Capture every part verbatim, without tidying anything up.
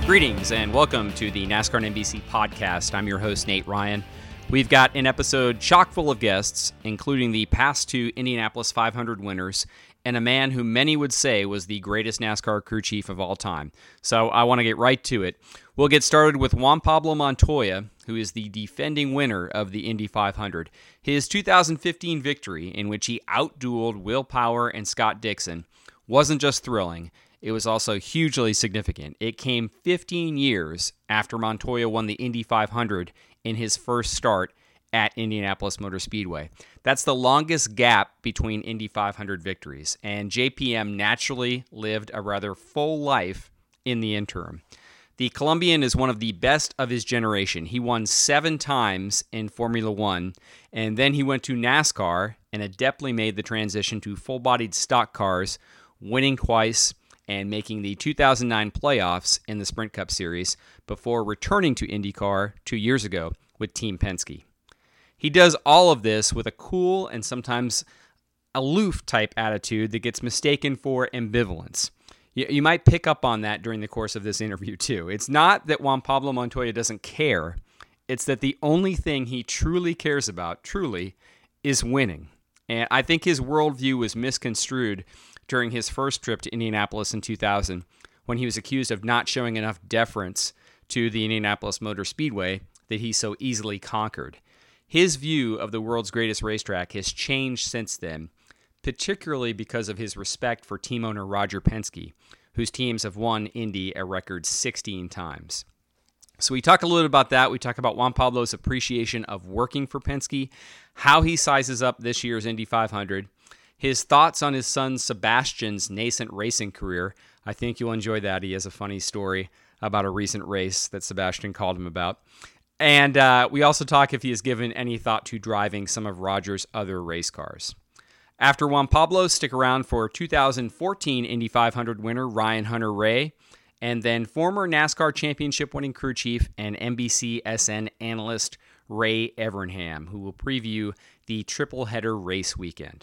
Greetings and welcome to the NASCAR and N B C podcast. I'm your host, Nate Ryan. We've got an episode chock full of guests, including the past two Indianapolis five hundred winners and a man who many would say was the greatest NASCAR crew chief of all time. So I want to get right to it. We'll get started with Juan Pablo Montoya, who is the defending winner of the Indy five hundred. His two thousand fifteen victory, in which he outdueled Will Power and Scott Dixon, wasn't just thrilling. It was also hugely significant. It came fifteen years after Montoya won the Indy five hundred in his first start at Indianapolis Motor Speedway. That's the longest gap between Indy five hundred victories, and J P M naturally lived a rather full life in the interim. The Colombian is one of the best of his generation. He won seven times in Formula One, and then he went to NASCAR and adeptly made the transition to full-bodied stock cars, winning twice and making the two thousand nine playoffs in the Sprint Cup Series before returning to IndyCar two years ago with Team Penske. He does all of this with a cool and sometimes aloof-type attitude that gets mistaken for ambivalence. You, you might pick up on that during the course of this interview, too. It's not that Juan Pablo Montoya doesn't care. It's that the only thing he truly cares about, truly, is winning. And I think his worldview was misconstrued during his first trip to Indianapolis in two thousand, when he was accused of not showing enough deference to the Indianapolis Motor Speedway that he so easily conquered. His view of the world's greatest racetrack has changed since then, particularly because of his respect for team owner Roger Penske, whose teams have won Indy a record sixteen times. So we talk a little bit about that. We talk about Juan Pablo's appreciation of working for Penske, how he sizes up this year's Indy five hundred, his thoughts on his son Sebastian's nascent racing career. I think you'll enjoy that. He has a funny story about a recent race that Sebastian called him about. And uh, we also talk if he has given any thought to driving some of Roger's other race cars. After Juan Pablo, stick around for two thousand fourteen Indy five hundred winner Ryan Hunter-Reay, and then former NASCAR championship winning crew chief and N B C S N analyst Ray Evernham, who will preview the triple header race weekend.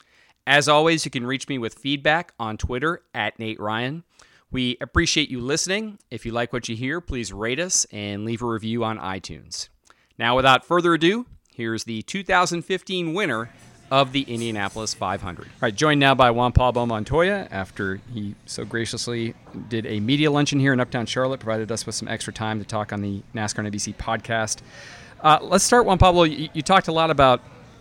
As always, you can reach me with feedback on Twitter at Nate Ryan. We appreciate you listening. If you like what you hear, please rate us and leave a review on iTunes. Now, without further ado, here's the two thousand fifteen winner of the Indianapolis five hundred. All right, joined now by Juan Pablo Montoya after he so graciously did a media luncheon here in Uptown Charlotte, provided us with some extra time to talk on the NASCAR and N B C podcast. Uh, let's start, Juan Pablo. You, you talked a lot about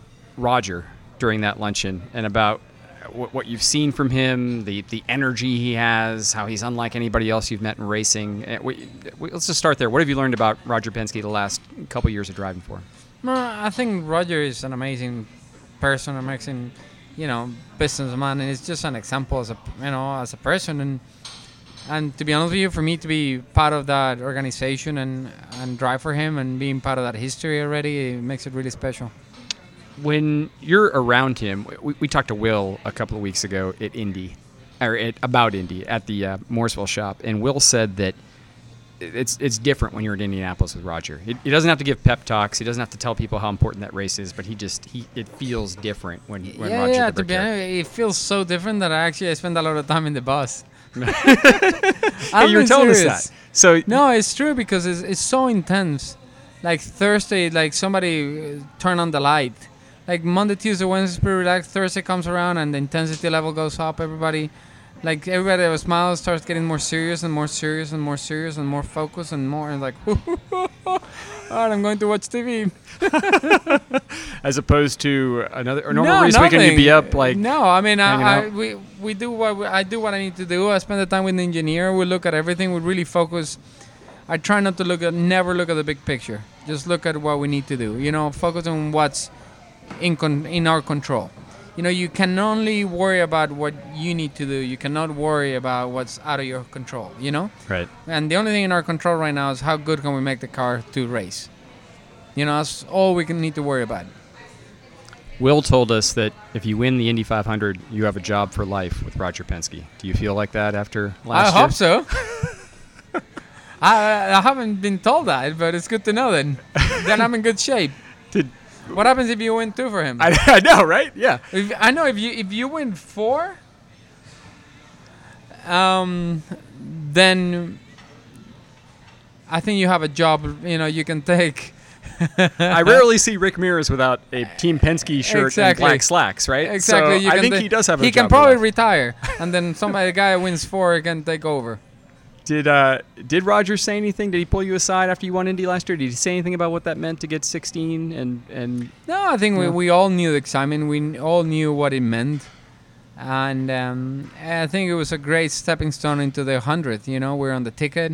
Roger during that luncheon and about w- what you've seen from him, the the energy he has, how he's unlike anybody else you've met in racing. Uh, we, we, let's just start there. What have you learned about Roger Penske the last couple years of driving for him? Well, I think Roger is an amazing person, amazing, you know, businessman, and it's just an example as a, you know, as a person. And and to be honest with you, for me to be part of that organization and, and drive for him and being part of that history already, it makes it really special. When you're around him, we, we talked to Will a couple of weeks ago at Indy, or at, about Indy at the uh, Mooresville shop, and Will said that it's it's different when you're in Indianapolis with Roger. He, he doesn't have to give pep talks. He doesn't have to tell people how important that race is, but he just he it feels different when when yeah, Roger's yeah. the To be honest, it feels so different that I actually I spend a lot of time in the bus. Hey, you were telling us that. So no, it's true because it's it's so intense. Like Thursday, like somebody turn on the light. Like Monday, Tuesday, Wednesday, pretty relaxed. Thursday comes around and the intensity level goes up. Everybody, like everybody that smiles starts getting more serious and more serious and more serious and more focused and more and like, all right, I'm going to watch T V. As opposed to another a normal no, race nothing. weekend, you'd be up like no. I mean, I, I, out? we we do what we, I do what I need to do. I spend the time with the engineer. We look at everything. We really focus. I try not to look at, never look at the big picture. Just look at what we need to do. You know, focus on what's in con- in our control. You know, you can only worry about what you need to do. You cannot worry about what's out of your control, you know? Right. And the only thing in our control right now is how good can we make the car to race. You know, that's all we can need to worry about. Will told us that if you win the Indy five hundred, you have a job for life with Roger Penske. Do you feel like that after last I year? hope so. I, I haven't been told that, but it's good to know then. Then I'm in good shape. Did What happens if you win two for him? I, I know, right? Yeah. If, I know if you if you win four, um, then I think you have a job, you know, you can take. I rarely see Rick Mears without a Team Penske shirt Exactly. and black slacks, right? Exactly. So you I can think ta- he does have a He job can probably left. retire, and then somebody, the guy who wins four, can take over. Did uh, did Roger say anything? Did he pull you aside after you won Indy last year? Did he say anything about what that meant to get sixteen? And, and No, I think we, Yeah. we all knew the excitement. We n- all knew what it meant. And um, I think it was a great stepping stone into the hundredth. You know, we're on the ticket.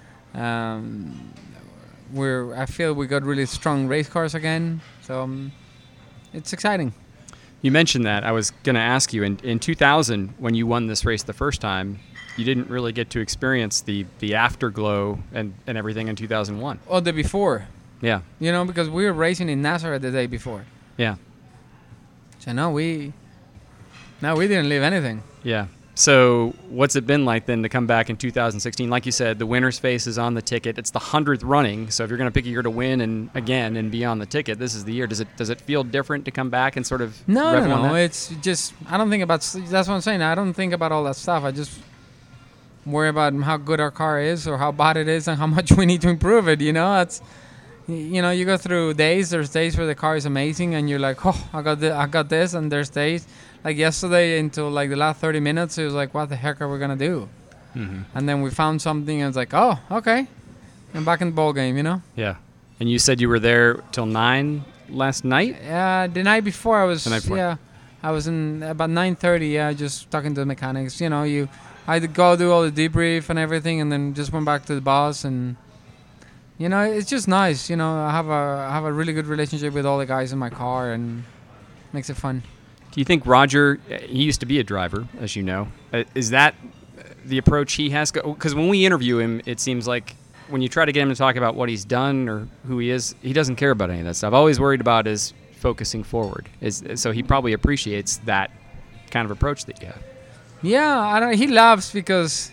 Um, we're. I feel we got really strong race cars again. So um, it's exciting. You mentioned that. I was going to ask you, in, in two thousand, when you won this race the first time, you didn't really get to experience the, the afterglow and, and everything in two thousand one. Or the before. Yeah, You know, because we were racing in Nazareth the day before. yeah, So no, we. No, we didn't leave anything. yeah. So what's it been like then to come back in two thousand sixteen? Like you said, the winner's face is on the ticket. It's the hundredth running. So if you're going to pick a year to win and again and be on the ticket, this is the year. Does it does it feel different to come back and sort of No, revel no, in no. that? It's just I don't think about. That's what I'm saying. I don't think about all that stuff. I just worry about how good our car is or how bad it is and how much we need to improve it. You know, that's you know you go through days. There's days where the car is amazing and you're like, oh, I got this, I got this, and there's days like yesterday until like the last thirty minutes. It was like, what the heck are we gonna do? Mm-hmm. And then we found something and it's like, oh, okay, I'm back in the ball game. You know. Yeah. And you said you were there till nine last night? Uh, the night before I was The night before. yeah, I was in about nine thirty. Yeah, just talking to the mechanics. You know, you I had to go do all the debrief and everything, and then just went back to the boss. And you know, it's just nice. You know, I have a I have a really good relationship with all the guys in my car, and makes it fun. Do you think Roger, he used to be a driver, as you know, uh, is that the approach he has? Because when we interview him, it seems like when you try to get him to talk about what he's done or who he is, he doesn't care about any of that stuff. All he's worried about is focusing forward. Is So he probably appreciates that kind of approach that you have. Yeah, I don't, he laughs because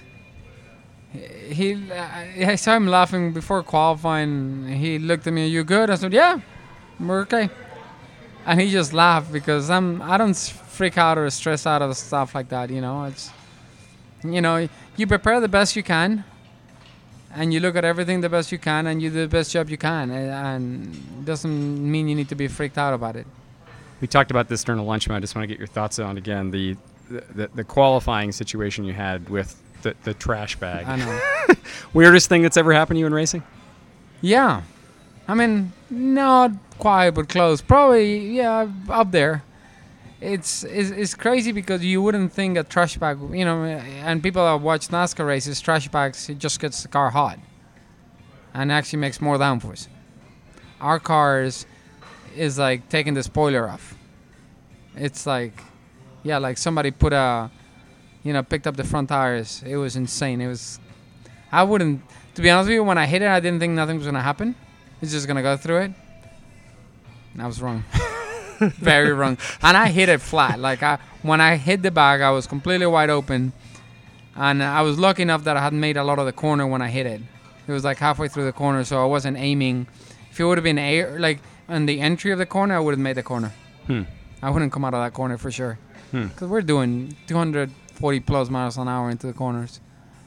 he. I saw him laughing before qualifying. He looked at me. You good? I said, yeah, we're okay. And he just laughed because I'm. I don't s- freak out or stress out of stuff like that. You know, it's. You know, you prepare the best you can, and you look at everything the best you can, and you do the best job you can, and, and it doesn't mean you need to be freaked out about it. We talked about this during the lunchroom. I just want to get your thoughts on again the the, the qualifying situation you had with the, the trash bag. I know. Weirdest thing that's ever happened to you in racing? Yeah, I mean, not quite, but close. Probably, yeah, up there. It's, it's it's crazy because you wouldn't think a trash bag, you know, and people that watch NASCAR races, trash bags, it just gets the car hot, and actually makes more downforce. Our cars is like taking the spoiler off. It's like, yeah, like somebody put a, you know, picked up the front tires. It was insane. It was, I wouldn't, to be honest with you, when I hit it, I didn't think nothing was gonna happen. It's just gonna go through it. And I was wrong. Very wrong. And I hit it flat. Like I, when I hit the bag, I was completely wide open, and I was lucky enough that I hadn't made a lot of the corner when I hit it. It was like halfway through the corner, so I wasn't aiming. If it would have been air, like on the entry of the corner, I would have made the corner. Hmm. I wouldn't come out of that corner for sure. Hmm. Because we're doing two hundred forty plus miles an hour into the corners.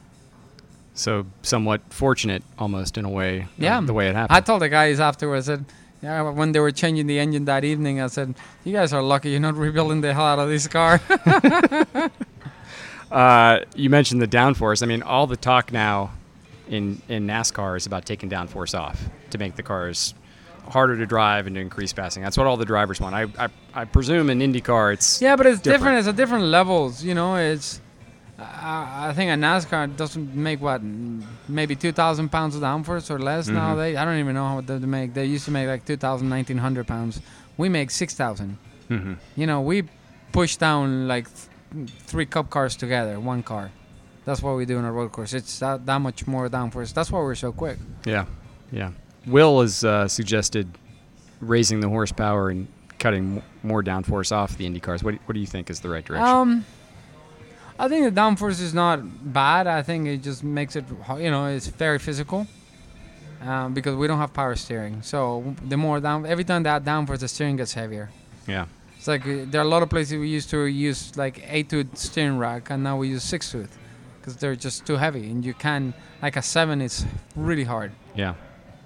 So somewhat fortunate, almost in a way, Yeah. uh, the way it happened. I told the guys afterwards that, yeah, when they were changing the engine that evening, I said, "You guys are lucky you're not rebuilding the hell out of this car." uh, you mentioned the downforce. I mean, all the talk now in in NASCAR is about taking downforce off to make the cars harder to drive and to increase passing. That's what all the drivers want. I I, I presume in IndyCar it's Yeah, but it's different. different. It's at different levels. You know, it's. I, I think a NASCAR doesn't make what, maybe two thousand pounds of downforce or less Mhm. nowadays. I don't even know what they make. They used to make like two thousand, nineteen hundred pounds. We make six thousand. Mhm. You know, we push down like th- three cup cars together, one car. That's what we do in a road course. It's that, that much more downforce. That's why we're so quick. Yeah, yeah. Will has uh, suggested raising the horsepower and cutting m- more downforce off the Indy cars. What do, what do you think is the right direction? Um, I think the downforce is not bad. I think it just makes it, ho- you know, it's very physical. Um, because we don't have power steering. So the more down, every time that downforce, the steering gets heavier. yeah. It's like uh, there are a lot of places we used to use like eight tooth steering rack, and now we use six tooth. because they're just too heavy, and you can like a seven is really hard. Yeah.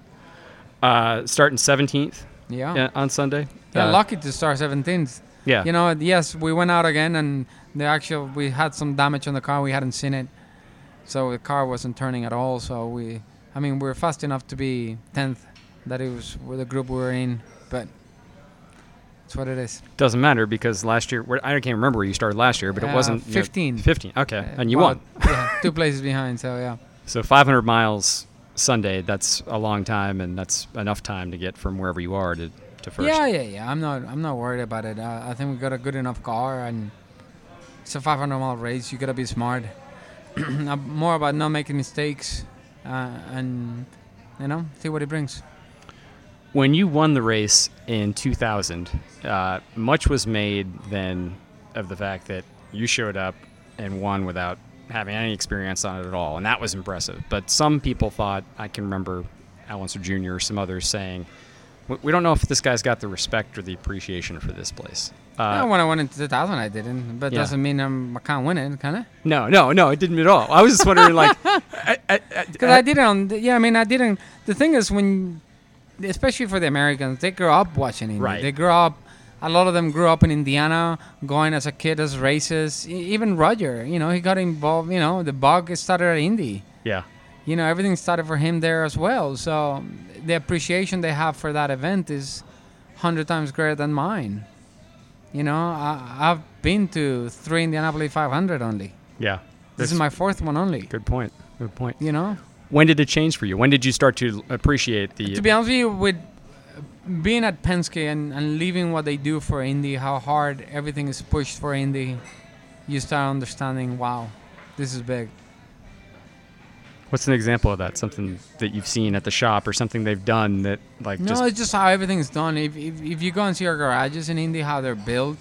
Uh, starting seventeenth Yeah. yeah, on Sunday. Yeah, Uh, lucky to start seventeenth. Yeah. You know, yes, we went out again, and the actual we had some damage on the car. We hadn't seen it, so the car wasn't turning at all. So we, I mean, we were fast enough to be tenth. That it was with the group we were in, but it's what it is. Doesn't matter because last year, where- I can't remember where you started last year, but it Uh, wasn't you know, fifteen. fifteen. Okay, Uh, and you well, won. Yeah, two places behind. So yeah. So five hundred miles Sunday. That's a long time, and that's enough time to get from wherever you are to, to first. Yeah, yeah, yeah. I'm not, I'm not worried about it. Uh, I think we got a good enough car, and it's a five hundred mile race. You gotta be smart. Uh, More about not making mistakes, uh, and you know, see what it brings. When you won the race in two thousand, uh, much was made then of the fact that you showed up and won without having any experience on it at all, and that was impressive. But some people thought, I can remember Alonso Junior or some others saying, "We- we don't know if this guy's got the respect or the appreciation for this place." Yeah, Uh, when I went into two thousand, I didn't, but yeah. doesn't mean I'm, I can't win it, can it? no, no, no, it didn't at all. I was just wondering, like, I, I, I, Because I didn't. On the, yeah, I mean, I didn't. The thing is, when, especially for the Americans, they grew up watching Indy. Right. They grew up. A lot of them grew up in Indiana, going as a kid as races. E- Even Roger, you know, he got involved. You know, the bug started at Indy. yeah, You know, everything started for him there as well. So the appreciation they have for that event is hundred times greater than mine. You know, I, I've been to three Indianapolis five hundred only. yeah. This That's- is my fourth one only. Good point. Good point. You know. When did it change for you? When did you start to appreciate the? To be honest with you, with being at Penske and, and leaving what they do for Indy, how hard everything is pushed for Indy, you start understanding, wow, this is big. What's an example of that? Something that you've seen at the shop, or something they've done that, like, No, just it's just how everything's done. If, if if you go and see our garages in Indy, how they're built,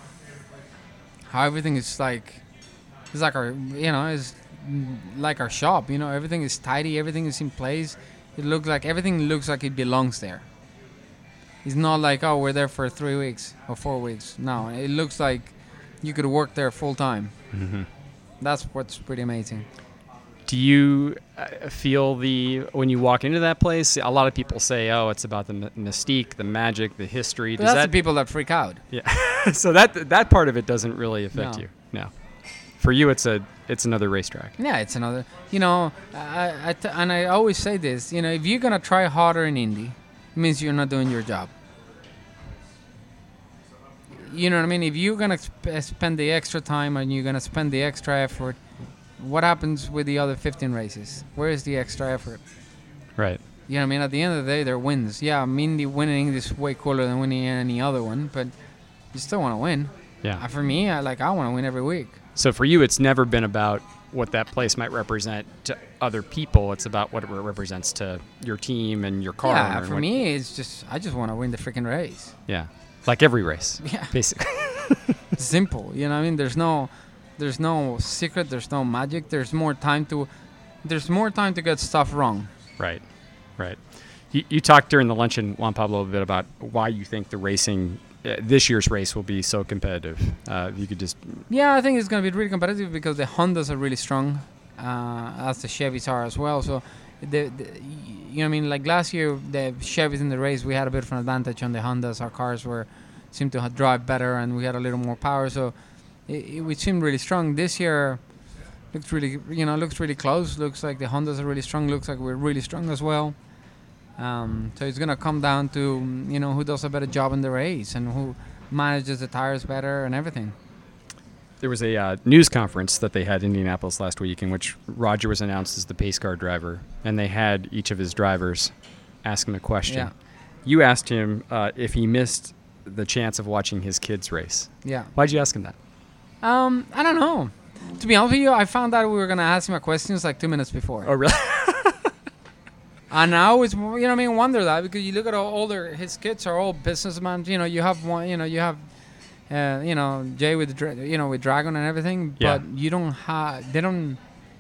how everything is like, it's like our, you know, it's mm, like our shop. You know, everything is tidy, everything is in place. It looks like everything looks like it belongs there. It's not like, oh, we're there for three weeks or four weeks. No, it looks like you could work there full time. Mhm. That's what's pretty amazing. Do you uh, feel the when you walk into that place? A lot of people say, "Oh, it's about the m- mystique, the magic, the history." But Does that's that? the people that freak out. Yeah. So that that part of it doesn't really affect No. you. No. For you, it's a it's another racetrack. Yeah, it's another. You know, I, I t- and I always say this. You know, if you're gonna try harder in Indy, it means you're not doing your job. You know what I mean? If you're gonna sp- spend the extra time and you're gonna spend the extra effort, what happens with the other fifteen races? Where is the extra effort? Right. You know what I mean? At the end of the day, they're wins. Yeah, I mean, the winning is way cooler than winning any other one, but you still want to win. Yeah. Uh, for me, I like I want to win every week. So for you, it's never been about what that place might represent to other people. It's about what it represents to your team and your car. owner Yeah, and for what- me, it's just I just want to win the freaking race. Yeah. Like every race, Yeah. basically. Simple. You know what I mean? There's no, there's no secret. There's no magic. There's more time to, there's more time to get stuff wrong. Right. Right. You, you talked during the luncheon, Juan Pablo, a bit about why you think the racing, uh, this year's race will be so competitive. Uh, if you could just, Yeah, I think it's going to be really competitive because the Hondas are really strong, uh, as the Chevys are as well. So, the, the you know what I mean? Like last year, the Chevys in the race, we had a bit of an advantage on the Hondas. Our cars were seemed to ha- drive better, and we had a little more power. So, it, it, we seemed really strong. This year, looks really, you know, looks really close. Looks like the Hondas are really strong. Looks like we're really strong as well. Um, so it's gonna come down to mm, you know who does a better job in the race and who manages the tires better and everything. there was a uh, news conference that they had in Indianapolis last week in which Roger was announced as the pace car driver, and they had each of his drivers ask him a question. Yeah. You asked him uh, if he missed the chance of watching his kids race. Yeah. Why'd you ask him that? Um, I don't know. To be honest with you, I found out we were gonna ask him a questions like two minutes before. Oh, really? And I always, you know what I mean, wonder that because you look at how older his kids are all businessmen. You know, you have one, you know, you have, uh, you know, Jay with, Dra- you know, with Dragon and everything. Yeah. But you don't have, they don't.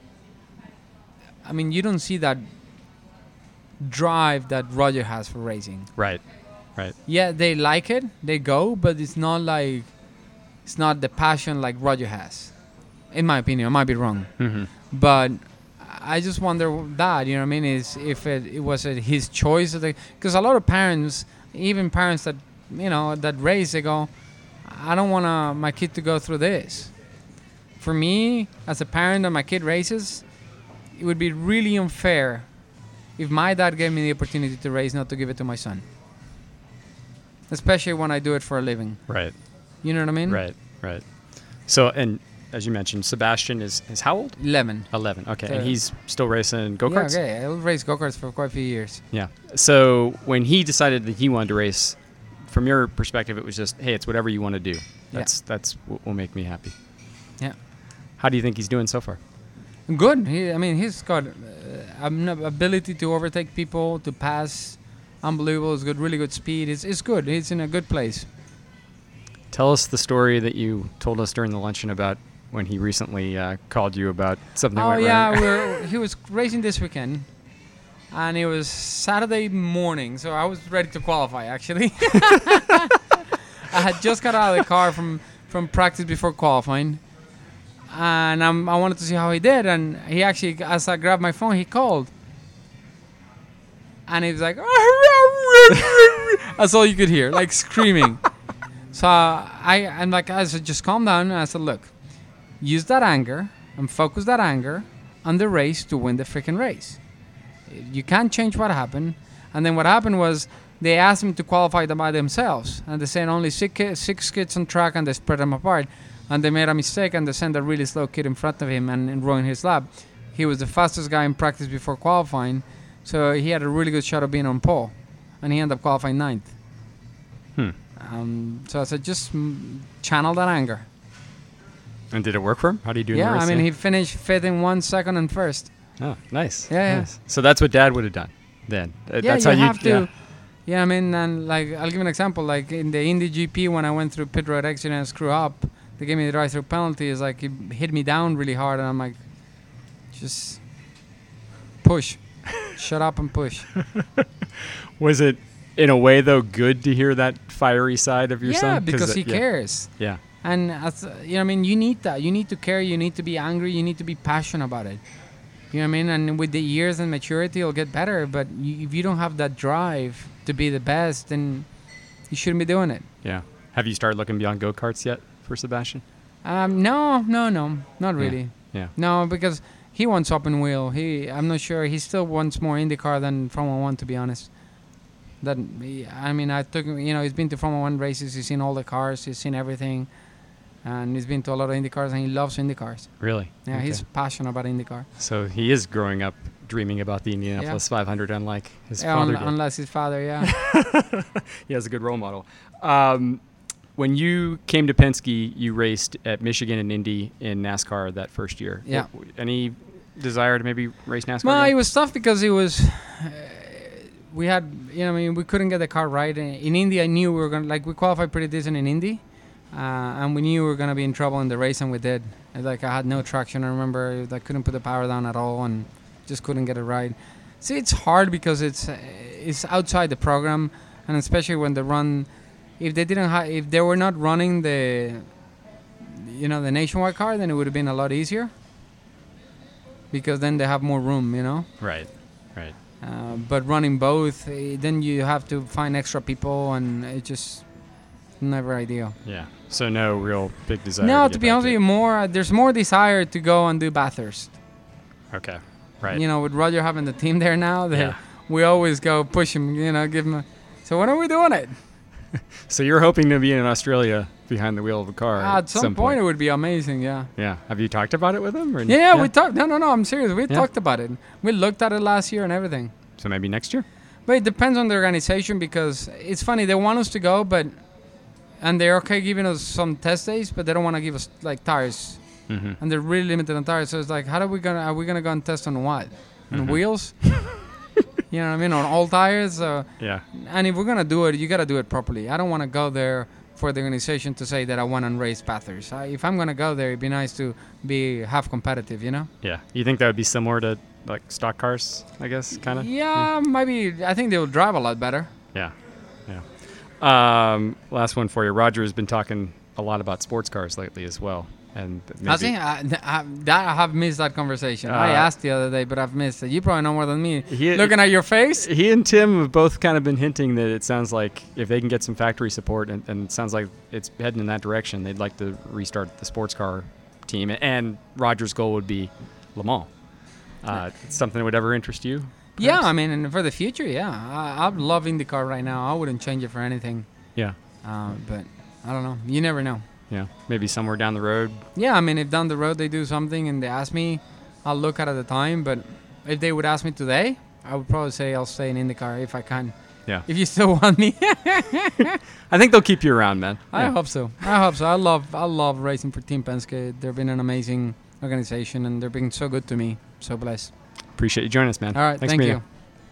I mean, you don't see that drive that Roger has for racing. Right. Right. Yeah, they like it, they go, but it's not like, it's not the passion like Roger has. In my opinion, I might be wrong. Mm-hmm. But I just wonder that, you know what I mean, is if it, it was it his choice. Because a lot of parents, even parents that, you know, that race, they go, I don't want to my kid to go through this. For me, as a parent and my kid races, it would be really unfair if my dad gave me the opportunity to race, not to give it to my son. Especially when I do it for a living. Right. You know what I mean? Right, right. So, and as you mentioned, Sebastian is, is how old? eleven. eleven, okay. So- and he's still racing go-karts? Yeah, okay. I raced go-karts for quite a few years. Yeah. So when he decided that he wanted to race, from your perspective, it was just, hey, it's whatever you want to do. That's that's what will make me happy. Yeah. How do you think he's doing so far? Good. He, I mean, he's got uh, an ability to overtake people, to pass. Unbelievable. He's got really good speed. It's, it's good. He's in a good place. Tell us the story that you told us during the luncheon about when he recently uh, called you about something that Oh, went yeah. wrong. we're, he was racing this weekend, and it was Saturday morning, so I was ready to qualify, actually. I had just got out of the car from, from practice before qualifying, and um, I wanted to see how he did, and he actually, as I grabbed my phone, he called. And he was like, that's all you could hear, like screaming. So I, I'm like, I said, just calm down. And I said, look, use that anger and focus that anger on the race to win the freaking race. You can't change what happened. And then what happened was they asked him to qualify them by themselves. And they sent only six, ki- six kids on track, and they spread them apart. And they made a mistake, and they sent a really slow kid in front of him and, and ruined his lap. He was the fastest guy in practice before qualifying. So he had a really good shot of being on pole. And he ended up qualifying ninth. Hmm. Um, so I said, just mm, channel that anger. And did it work for him? How do you do in Yeah, the race? I mean, he finished fifth in one, second, and first. Oh, nice. Yeah, yeah. nice. So that's what Dad would have done then. Uh, Yeah, that's you how have to. Yeah. Yeah, I mean, and like, I'll give you an example. Like in the Indy G P, when I went through pit road accident and screw up, they gave me the drive-through penalty. It's like, he hit me down really hard, and I'm like, just push. Shut up and push. Was it, in a way, though, good to hear that fiery side of your Yeah, son? because he it- yeah. cares. Yeah. And as, you know, I mean, you need that. You need to care. You need to be angry. You need to be passionate about it. You know what I mean? And with the years and maturity, it'll get better. But you, if you don't have that drive to be the best, then you shouldn't be doing it. Yeah. Have you started looking beyond go-karts yet for Sebastian? Um, no, no, no, not really. Yeah. No, because he wants open wheel. He, I'm not sure. He still wants more IndyCar than Formula One, to be honest. That, I mean, I took him. You know, he's been to Formula One races. He's seen all the cars. He's seen everything. And he's been to a lot of Indy cars, and he loves Indy cars. Really? Yeah, Okay. he's passionate about IndyCar. So he is growing up dreaming about the Indianapolis five hundred, unlike his Yeah, father un- did. unless his father, yeah. He has a good role model. Um, when you came to Penske, you raced at Michigan and Indy in NASCAR that first year. Yeah. What- any desire to maybe race NASCAR? Well, again? it was tough because it was. Uh, we had, you know, I mean, we couldn't get the car right. In, in Indy, I knew we were gonna like we qualified pretty decent in Indy, uh, and we knew we were gonna be in trouble in the race, and we did. And, like I had no traction. I remember I couldn't put the power down at all, and just couldn't get it right. See, it's hard because it's uh, it's outside the program, and especially when they run. If they didn't, ha- if they were not running the, you know, the nationwide car, then it would have been a lot easier. Because then they have more room, you know. Right, right. Uh, but running both, eh, then you have to find extra people, and it just never ideal. Yeah. So no real big desire. No, to, to get be back honest with you, more uh, there's more desire to go and do Bathurst. Okay. Right. You know, with Roger having the team there now, that Yeah. we always go push him. You know, give him. A, so when are we doing it? So you're hoping to be in Australia behind the wheel of a car Ah, at some, point, it would be amazing. Yeah. Yeah. Have you talked about it with him? Or Yeah, yeah, we talked. No, no, no. I'm serious. We Yeah. talked about it. We looked at it last year and everything. So maybe next year. But it depends on the organization because it's funny. They want us to go, but and they're okay giving us some test days, but they don't want to give us like tires, Mm-hmm. and they're really limited on tires. So it's like, how are we gonna are we gonna go and test on what? On Mhm. wheels? You know what I mean? On all tires. Uh, Yeah. and if we're gonna do it, you gotta do it properly. I don't want to go there for the organization to say that I want to race Bathurst. I, if I'm gonna go there, it'd be nice to be half competitive. You know? Yeah. You think that would be similar to like stock cars? I guess kind of. Yeah, maybe. I think they will drive a lot better. Yeah. Yeah. Um, last one for you. Roger has been talking a lot about sports cars lately as well. And maybe, I think I, I, that, I have missed that conversation. Uh, I asked the other day, but I've missed it. You probably know more than me. He, Looking at your face? He and Tim have both kind of been hinting that it sounds like if they can get some factory support, and, and it sounds like it's heading in that direction, they'd like to restart the sports car team. And Roger's goal would be Le Mans. Uh, it's something that would ever interest you? Perhaps? Yeah, I mean, and for the future, yeah. I, I love IndyCar right now. I wouldn't change it for anything. Yeah. Uh, but I don't know. You never know. Yeah, maybe somewhere down the road. Yeah, I mean, if down the road they do something and they ask me, I'll look at it at the time. But if they would ask me today, I would probably say I'll stay in IndyCar if I can. Yeah. If you still want me. I think they'll keep you around, man. I yeah. hope so. I hope so. I love I love racing for Team Penske. They've been an amazing organization, and they're being so good to me. So blessed. Appreciate you joining us, man. All right, Thanks thank for you.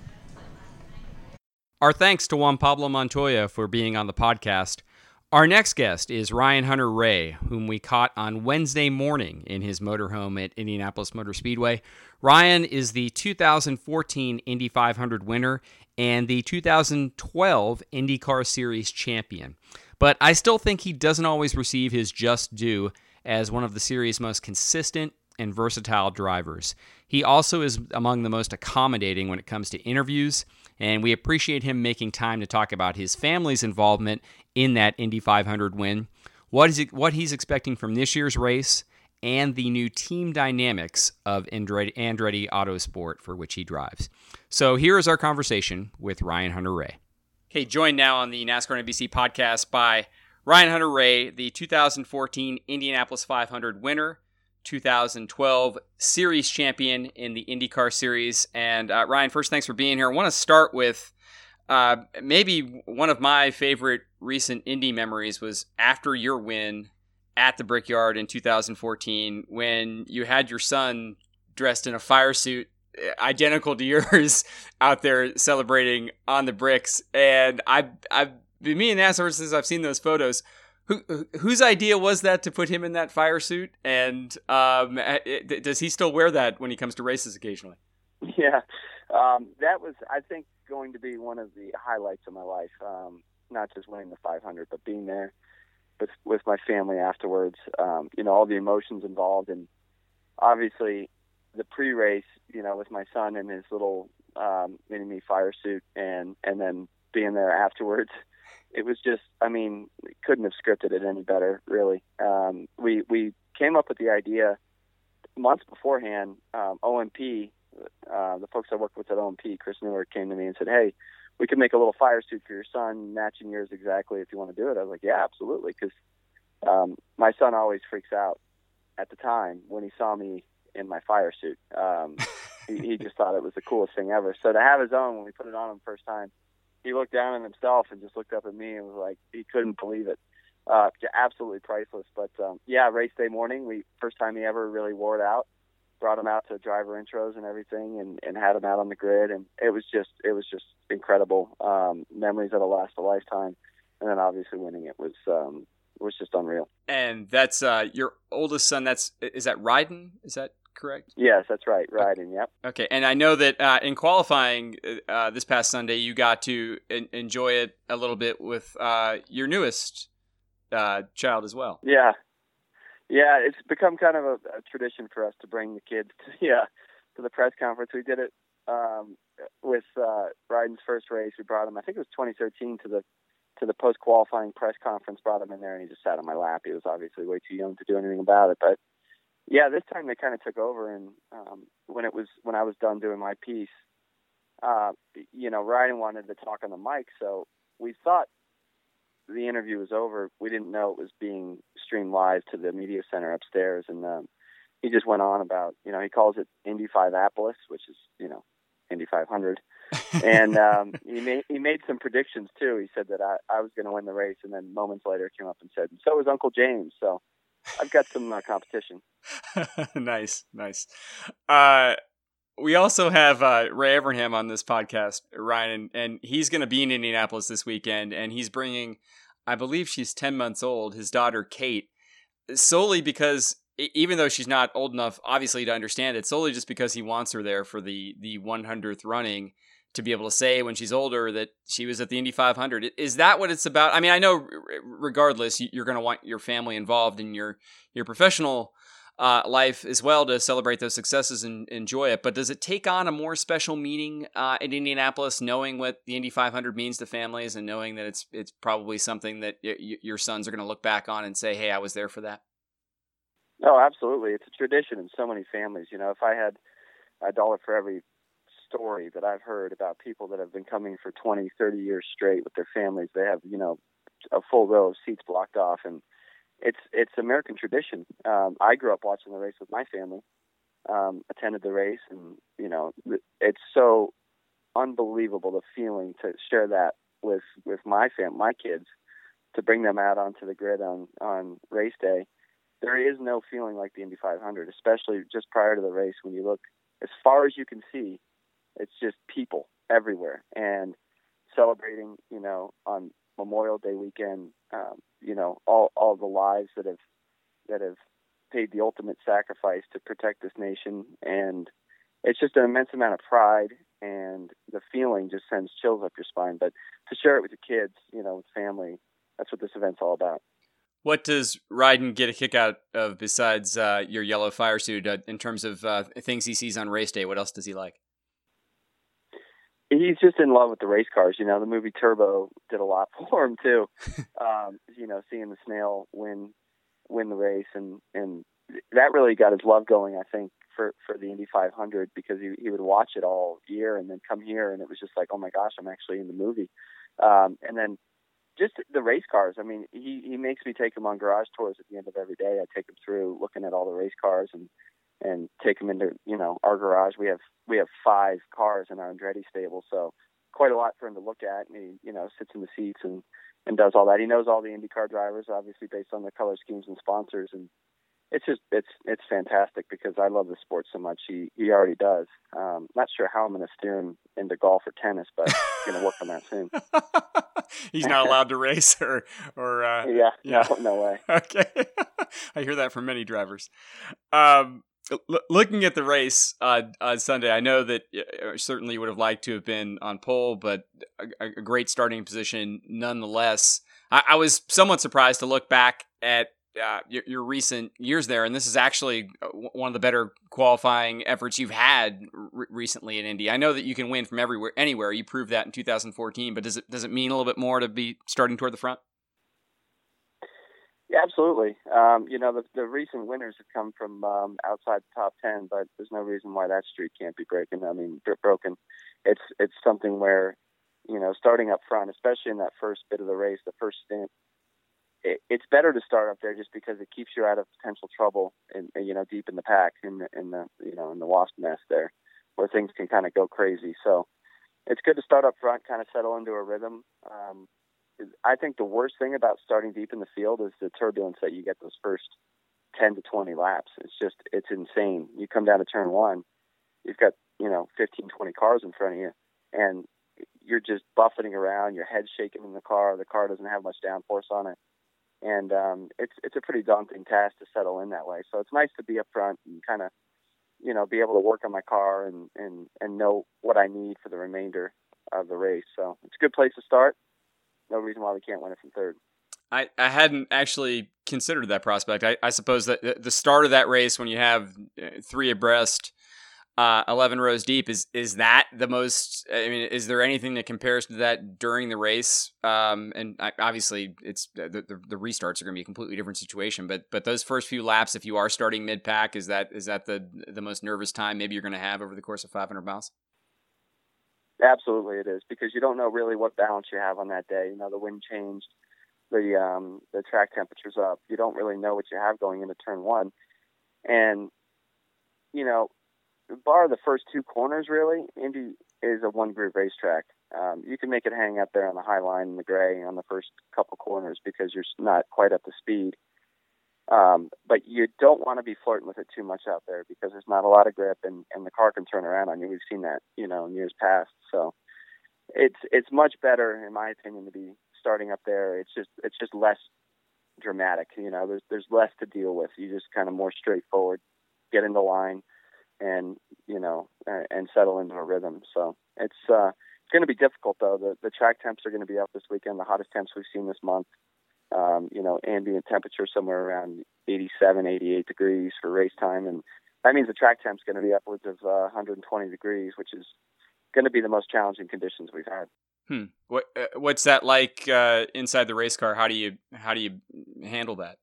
Our thanks to Juan Pablo Montoya for being on the podcast. Our next guest is Ryan Hunter-Reay, whom we caught on Wednesday morning in his motorhome at Indianapolis Motor Speedway. Ryan is the two thousand fourteen Indy five hundred winner and the two thousand twelve IndyCar Series champion. But I still think he doesn't always receive his just due as one of the series' most consistent and versatile drivers. He also is among the most accommodating when it comes to interviews, and we appreciate him making time to talk about his family's involvement in that Indy five hundred win, what is it, what he's expecting from this year's race, and the new team dynamics of Andretti, Andretti Autosport for which he drives. So here is our conversation with Ryan Hunter-Reay. Okay, joined now on the NASCAR N B C podcast by Ryan Hunter-Reay, the two thousand fourteen Indianapolis five hundred winner, two thousand twelve Series champion in the IndyCar Series. And uh, Ryan, first, thanks for being here. I want to start with uh, maybe one of my favorite recent Indy memories was after your win at the Brickyard in two thousand fourteen when you had your son dressed in a fire suit identical to yours out there celebrating on the bricks. And I've, I've been me and NASCAR since I've seen those photos. Who, whose idea was that to put him in that fire suit? And um, does he still wear that when he comes to races occasionally? Yeah, um, that was, I think, going to be one of the highlights of my life. Um, not just winning the five hundred, but being there with, with my family afterwards. Um, you know, all the emotions involved, and obviously the pre-race, you know, with my son in his little um, mini-me fire suit, and, and then being there afterwards. It was just, I mean, we couldn't have scripted it any better, really. Um, we we came up with the idea months beforehand. Um, O M P, uh, the folks I worked with at O M P, Chris Newer, came to me and said, hey, we can make a little fire suit for your son, matching yours exactly if you want to do it. I was like, yeah, absolutely, because um, my son always freaks out at the time when he saw me in my fire suit. Um, he, he just thought it was the coolest thing ever. So to have his own, when we put it on him first time, he looked down at himself and just looked up at me and was like, he couldn't believe it. Uh, absolutely priceless. But um, yeah, race day morning, we first time he ever really wore it out. Brought him out to driver intros and everything, and, and had him out on the grid, and it was just it was just incredible. Um, memories that'll last a lifetime, and then obviously winning it was um, was just unreal. And that's uh, your oldest son. That's is that Ryden? Is that correct? Yes, that's right, Ryden. Yep. Okay, and I know that uh, in qualifying uh, this past Sunday, you got to en- enjoy it a little bit with uh, your newest uh, child as well. Yeah. Yeah, it's become kind of a, a tradition for us to bring the kids to the, uh, to the press conference. We did it um, with uh, Ryden's first race. We brought him, I think it was twenty thirteen, to the to the post-qualifying press conference, brought him in there, and he just sat on my lap. He was obviously way too young to do anything about it. But, yeah, this time they kind of took over, and um, when it was when I was done doing my piece, uh, you know, Ryden wanted to talk on the mic, so we thought the interview was over. We didn't know it was being streamed live to the media center upstairs, and um, he just went on about, you know, he calls it Indy five-Apolis, which is, you know, Indy five hundred, and um, he made he made some predictions too. He said that I, I was going to win the race, and then moments later came up and said, so is Uncle James. So I've got some uh, competition. Nice, nice. Uh, we also have uh, Ray Evernham on this podcast, Ryan, and, and he's going to be in Indianapolis this weekend, and he's bringing, I believe she's ten months old, his daughter Kate, solely because, even though she's not old enough, obviously, to understand it, solely just because he wants her there for the, the one hundredth running to be able to say when she's older that she was at the Indy five hundred. Is that what it's about? I mean, I know regardless, you're going to want your family involved in your, your professional uh, life as well to celebrate those successes and enjoy it. But does it take on a more special meaning uh, in Indianapolis, knowing what the Indy five hundred means to families and knowing that it's it's probably something that y- your sons are going to look back on and say, hey, I was there for that? No, absolutely. It's a tradition in so many families. You know, if I had a dollar for every story that I've heard about people that have been coming for twenty, thirty years straight with their families, they have, you know, a full row of seats blocked off, and it's it's American tradition. Um, I grew up watching the race with my family, um, attended the race, and you know, it's so unbelievable the feeling to share that with with my fam, my kids, to bring them out onto the grid on on race day. There is no feeling like the Indy five hundred, especially just prior to the race. When you look as far as you can see, it's just people everywhere, and celebrating, you know, on Memorial Day weekend, um, you know, all, all the lives that have, that have paid the ultimate sacrifice to protect this nation. And it's just an immense amount of pride, and the feeling just sends chills up your spine. But to share it with your kids, you know, with family, that's what this event's all about. What does Ryden get a kick out of besides uh, your yellow fire suit uh, in terms of uh, things he sees on race day? What else does he like? He's just in love with the race cars. You know, the movie Turbo did a lot for him too. um, you know, seeing the snail win, win the race, and, and that really got his love going, I think, for, for the Indy five hundred, because he, he would watch it all year and then come here, and it was just like, oh my gosh, I'm actually in the movie. Um, and then just the race cars. I mean, he, he makes me take him on garage tours at the end of every day. I take him through looking at all the race cars and, and take him into, you know, our garage. We have, we have five cars in our Andretti stable. So quite a lot for him to look at. And he, you know, sits in the seats and, and does all that. He knows all the IndyCar drivers, obviously based on their color schemes and sponsors. And it's just, it's, it's fantastic because I love the sport so much. He, he already does. Um, not sure how I'm going to steer him into golf or tennis, but going to work on that soon. He's not allowed to race or, or, uh, yeah, yeah, no, no way. Okay. I hear that from many drivers. Um, L- looking at the race uh, on Sunday, I know that uh, certainly would have liked to have been on pole, but a, a great starting position nonetheless. I, I was somewhat surprised to look back at uh, your, your recent years there, and this is actually one of the better qualifying efforts you've had r- recently in Indy. I know that you can win from everywhere, anywhere. You proved that in two thousand fourteen, but does it does it mean a little bit more to be starting toward the front? Yeah, absolutely. Um, you know, the, the recent winners have come from um, outside the top ten, but there's no reason why that streak can't be breaking. I mean, broken. It's it's something where, you know, starting up front, especially in that first bit of the race, the first stint, it, it's better to start up there just because it keeps you out of potential trouble, and you know, deep in the pack, in the, in the you know in the wasp nest there, where things can kind of go crazy. So it's good to start up front, kind of settle into a rhythm. Um, I think the worst thing about starting deep in the field is the turbulence that you get those first ten to twenty laps. It's just, it's insane. You come down to turn one, you've got, you know, fifteen, twenty cars in front of you, and you're just buffeting around, your head's shaking in the car, the car doesn't have much downforce on it. And um, it's it's a pretty daunting task to settle in that way. So it's nice to be up front and kind of, you know, be able to work on my car and, and, and know what I need for the remainder of the race. So it's a good place to start. No reason why we can't win it from third. I, I hadn't actually considered that prospect. I, I suppose that the start of that race, when you have three abreast, uh, eleven rows deep, is is that the most? I mean, is there anything that compares to that during the race? Um, and I, obviously, it's the, the the restarts are going to be a completely different situation. But but those first few laps, if you are starting mid pack, is that is that the the most nervous time maybe you're going to have over the course of five hundred miles? Absolutely, it is, because you don't know really what balance you have on that day. You know, the wind changed, the um, the track temperature's up. You don't really know what you have going into turn one, and you know, bar the first two corners, really, Indy is a one group racetrack. Um, you can make it hang up there on the high line in the gray on the first couple corners because you're not quite up to speed. Um, but you don't want to be flirting with it too much out there because there's not a lot of grip, and, and the car can turn around on you. We've seen that, you know, in years past. So it's it's much better, in my opinion, to be starting up there. It's just it's just less dramatic. You know, there's there's less to deal with. You just kind of more straightforward, get into line, and you know, uh, and settle into a rhythm. So It's uh, it's going to be difficult though. The the track temps are going to be up this weekend, the hottest temps we've seen this month. Um, you know, ambient temperature somewhere around eighty-seven, eighty-eight degrees for race time, and that means the track temp's going to be upwards of uh, one hundred twenty degrees, which is going to be the most challenging conditions we've had. Hmm. What uh, what's that like uh, inside the race car? How do you how do you handle that?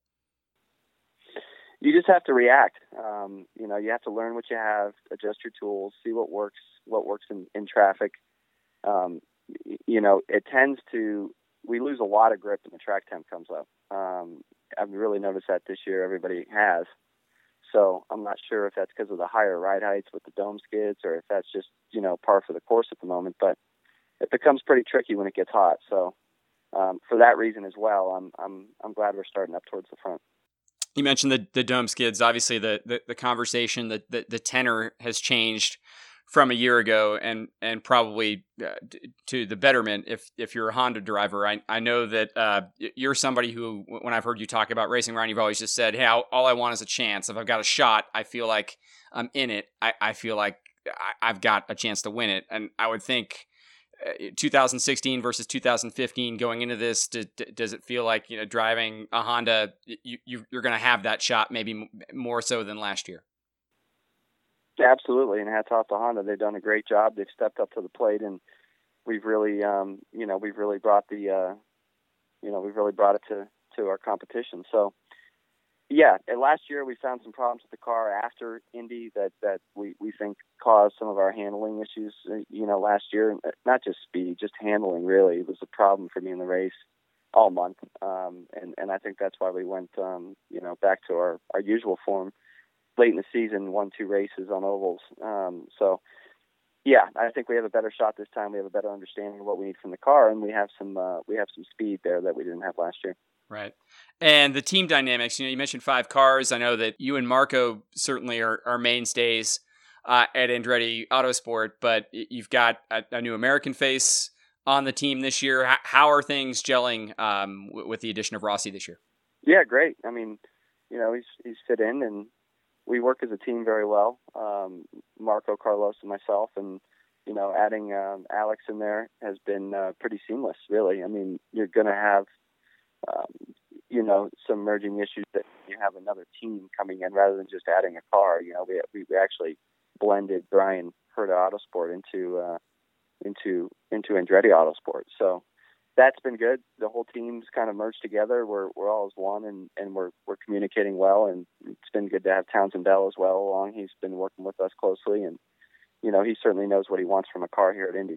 You just have to react. Um, you know, you have to learn what you have, adjust your tools, see what works, what works in, in traffic. Um, you know, it tends to, we lose a lot of grip when the track temp comes up. Um, I've really noticed that this year everybody has. So I'm not sure if that's because of the higher ride heights with the dome skids or if that's just, you know, par for the course at the moment. But it becomes pretty tricky when it gets hot. So um, for that reason as well, I'm I'm I'm glad we're starting up towards the front. You mentioned the, the dome skids. Obviously, the, the, the conversation, the, the, the tenor has changed from a year ago and and probably uh, to the betterment if if you're a Honda driver. I, I know that uh, you're somebody who, when I've heard you talk about racing, Ryan, you've always just said, hey, all, all I want is a chance. If I've got a shot, I feel like I'm in it. I, I feel like I, I've got a chance to win it. And I would think two thousand sixteen versus two thousand fifteen going into this, do, does it feel like, you know, driving a Honda, you, you, you're going to have that shot maybe more so than last year? Absolutely, and hats off to Honda. They've done a great job. They've stepped up to the plate, and we've really, um, you know, we've really brought the, uh, you know, we've really brought it to, to our competition. So, yeah, and last year we found some problems with the car after Indy that, that we, we think caused some of our handling issues, you know, last year. Not just speed, just handling, really. It was a problem for me in the race all month, um, and, and I think that's why we went, um, you know, back to our, our usual form late in the season, won two races on ovals. Um, so, yeah, I think we have a better shot this time. We have a better understanding of what we need from the car, and we have some uh, we have some speed there that we didn't have last year. Right. And the team dynamics, you know, you mentioned five cars. I know that you and Marco certainly are, are mainstays uh, at Andretti Autosport, but you've got a, a new American face on the team this year. How, how are things gelling um, w- with the addition of Rossi this year? Yeah, great. I mean, you know, he's he's fit in, and we work as a team very well. Um, Marco, Carlos, and myself, and you know, adding um, Alex in there has been uh, pretty seamless. Really, I mean, you're going to have, um, you know, some merging issues that you have another team coming in rather than just adding a car. You know, we we, we actually blended Brian Herta Autosport into uh, into into Andretti Autosport. So that's been good. The whole team's kind of merged together. We're we're all as one, and, and we're we're communicating well. And it's been good to have Townsend Bell as well along. He's been working with us closely, and you know he certainly knows what he wants from a car here at Indy.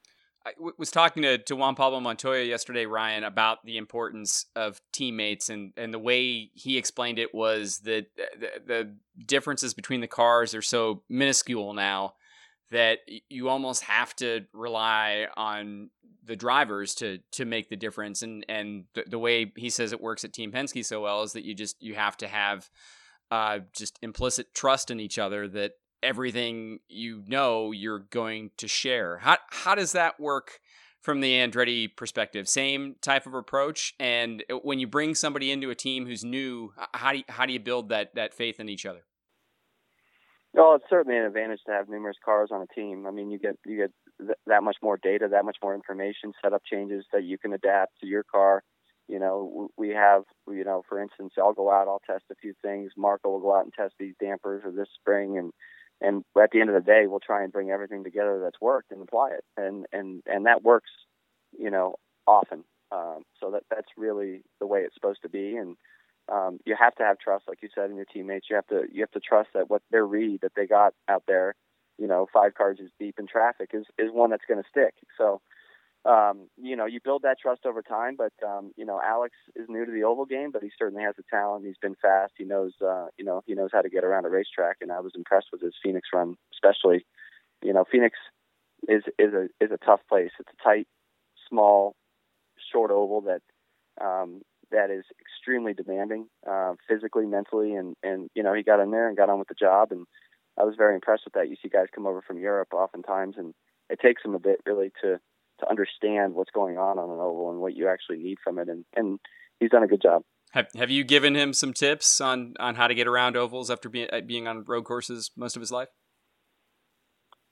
I w- was talking to, to Juan Pablo Montoya yesterday, Ryan, about the importance of teammates, and, and the way he explained it was that the, the differences between the cars are so minuscule now that you almost have to rely on the drivers to to make the difference. And and the, the way he says it works at Team Penske so well is that you just you have to have uh, just implicit trust in each other that everything you know you're going to share. How how does that work from the Andretti perspective? Same type of approach, and when you bring somebody into a team who's new, how do you, how do you build that that faith in each other? Well, it's certainly an advantage to have numerous cars on a team. I mean, you get you get th- that much more data, that much more information, setup changes that you can adapt to your car. You know, we have, you know, for instance, I'll go out, I'll test a few things. Marco will go out and test these dampers or this spring, and and at the end of the day, we'll try and bring everything together that's worked and apply it, and and and that works, you know, often. Um, so that that's really the way it's supposed to be, and um, you have to have trust, like you said, in your teammates. You have to you have to trust that what their read that they got out there, you know, five cars is deep in traffic is is one that's going to stick. So. Um, you know, you build that trust over time, but, um, you know, Alex is new to the oval game, but he certainly has the talent. He's been fast. He knows, uh, you know, he knows how to get around a racetrack, and I was impressed with his Phoenix run, especially. You know, Phoenix is, is a, is a tough place. It's a tight, small, short oval that, um, that is extremely demanding, uh, physically, mentally, and, and, you know, he got in there and got on with the job, and I was very impressed with that. You see guys come over from Europe oftentimes, and it takes them a bit really to, to understand what's going on on an oval and what you actually need from it. And, and he's done a good job. Have Have you given him some tips on, on how to get around ovals after being being on road courses most of his life?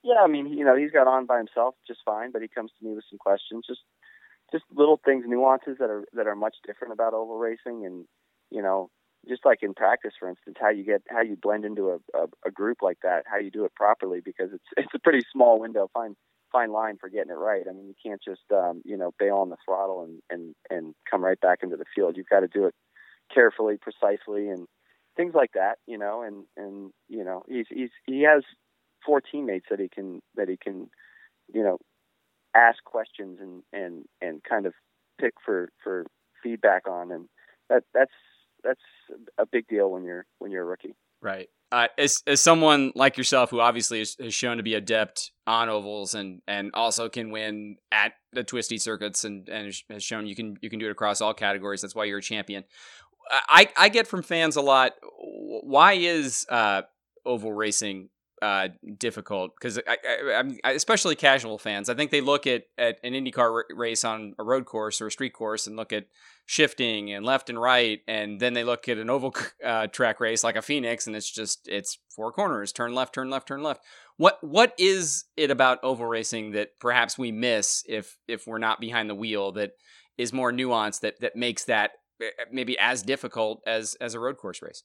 Yeah, I mean, you know, he's got on by himself just fine, but he comes to me with some questions, just just little things, nuances that are that are much different about oval racing, and you know, just like in practice, for instance, how you get how you blend into a, a, a group like that, how you do it properly, because it's it's a pretty small window, fine fine line for getting it right. I mean, you can't just um, you know bail on the throttle and, and and come right back into the field. You've got to do it carefully, precisely, and things like that. You know, and and you know, he's he's he has four teammates that he can that he can you know ask questions and and and kind of pick for for feedback on, and that that's that's a big deal when you're when you're a rookie. Right. Uh, as as someone like yourself who obviously is, has shown to be adept on ovals and and also can win at the twisty circuits and and has shown you can you can do it across all categories. That's why you're a champion. I I get from fans a lot. Why is uh, oval racing uh, difficult? Because I, I, I, especially casual fans, I think they look at, at an IndyCar r- race on a road course or a street course and look at shifting and left and right, and then they look at an oval uh, track race like a Phoenix, and it's just it's four corners, turn left, turn left, turn left. What what is it about oval racing that perhaps we miss if if we're not behind the wheel that is more nuanced that that makes that maybe as difficult as as a road course race?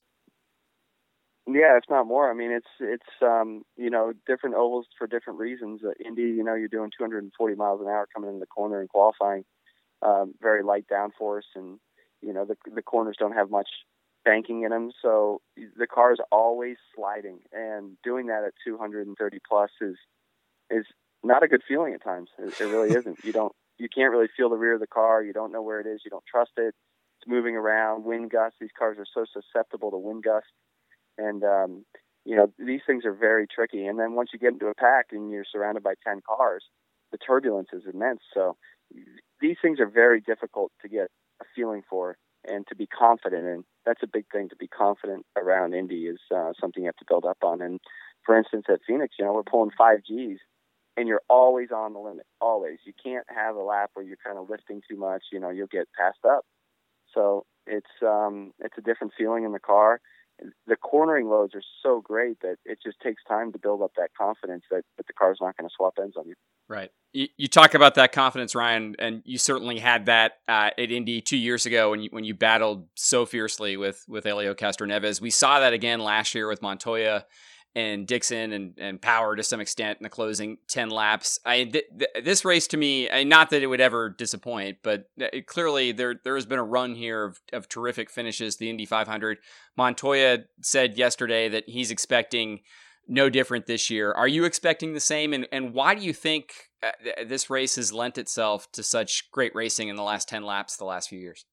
Yeah, if not more. I mean, it's it's um, you know different ovals for different reasons. Uh, Indy, you know, you're doing two hundred forty miles an hour coming in the corner and qualifying, um, very light downforce, and you know the the corners don't have much banking in them, so the car is always sliding. And doing that at two hundred thirty plus is is not a good feeling at times. It, it really isn't. You don't you can't really feel the rear of the car. You don't know where it is. You don't trust it. It's moving around. Wind gusts. These cars are so susceptible to wind gusts. And, um, you know, these things are very tricky. And then once you get into a pack and you're surrounded by ten cars, the turbulence is immense. So these things are very difficult to get a feeling for and to be confident in. That's a big thing, to be confident around Indy is uh, something you have to build up on. And, for instance, at Phoenix, you know, we're pulling five Gs, and you're always on the limit, always. You can't have a lap where you're kind of lifting too much. You know, you'll get passed up. So it's um, it's a different feeling in the car. The cornering loads are so great that it just takes time to build up that confidence that, that the car's not going to swap ends on you. Right. You, you talk about that confidence, Ryan, and you certainly had that uh, at Indy two years ago when you when you battled so fiercely with with Helio Castroneves. We saw that again last year with Montoya and Dixon and, and Power to some extent in the closing ten laps. I th- th- this race to me, I, not that it would ever disappoint, but it, clearly there there has been a run here of, of terrific finishes. The Indy five hundred. Montoya said yesterday that he's expecting no different this year. Are you expecting the same? And and why do you think uh, th- this race has lent itself to such great racing in the last ten laps the last few years?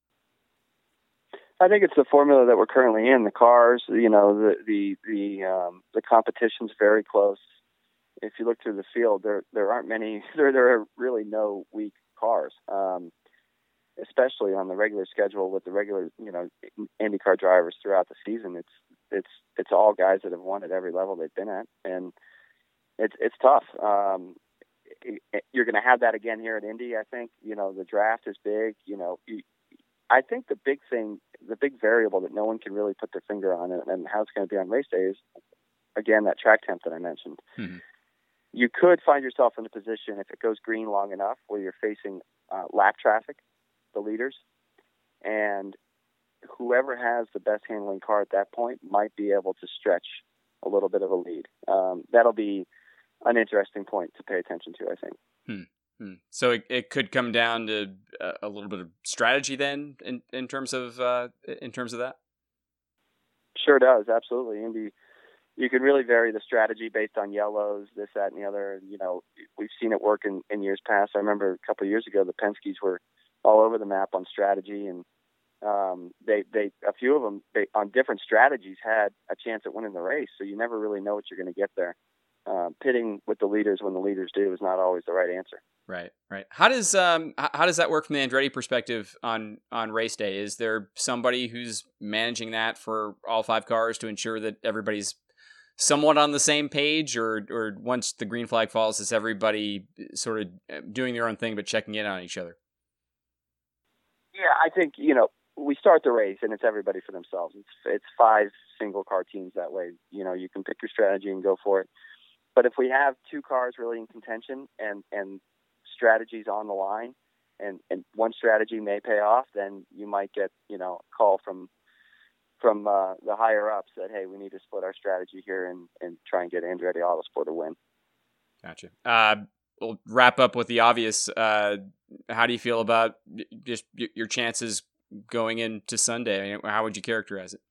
I think it's the formula that we're currently in. The cars, you know, the the the um, the competition's very close. If you look through the field, there there aren't many. There there are really no weak cars, um, especially on the regular schedule with the regular, you know, IndyCar drivers throughout the season. It's it's it's all guys that have won at every level they've been at, and it's it's tough. Um, it, it, you're going to have that again here at Indy. I think you know the draft is big. You know. You, I think the big thing, the big variable that no one can really put their finger on it and how it's going to be on race day is, again, that track temp that I mentioned. Mm-hmm. You could find yourself in a position, if it goes green long enough, where you're facing uh, lap traffic, the leaders, and whoever has the best handling car at that point might be able to stretch a little bit of a lead. Um, that'll be an interesting point to pay attention to, I think. Hmm. Hmm. So it, it could come down to a, a little bit of strategy then, in, in terms of uh, in terms of that. Sure does, absolutely. Indy, you can really vary the strategy based on yellows, this, that, and the other. You know, we've seen it work in, in years past. I remember a couple of years ago, the Penske's were all over the map on strategy, and um, they they a few of them they, on different strategies had a chance at winning the race. So you never really know what you're going to get there. Uh, pitting with the leaders when the leaders do is not always the right answer. Right, right. How does um how does that work from the Andretti perspective on on race day? Is there somebody who's managing that for all five cars to ensure that everybody's somewhat on the same page, or or once the green flag falls, is everybody sort of doing their own thing but checking in on each other? Yeah, I think you know we start the race and it's everybody for themselves. It's it's five single car teams that way. You know, you can pick your strategy and go for it. but if we have two cars really in contention and, and strategies on the line, and, and one strategy may pay off, then you might get, you know, a call from from uh, the higher ups that, hey, we need to split our strategy here and, and try and get Andretti Autosport a win. Gotcha. Uh, we'll wrap up with the obvious. Uh, how do you feel about just your chances going into Sunday? I mean, how would you characterize it?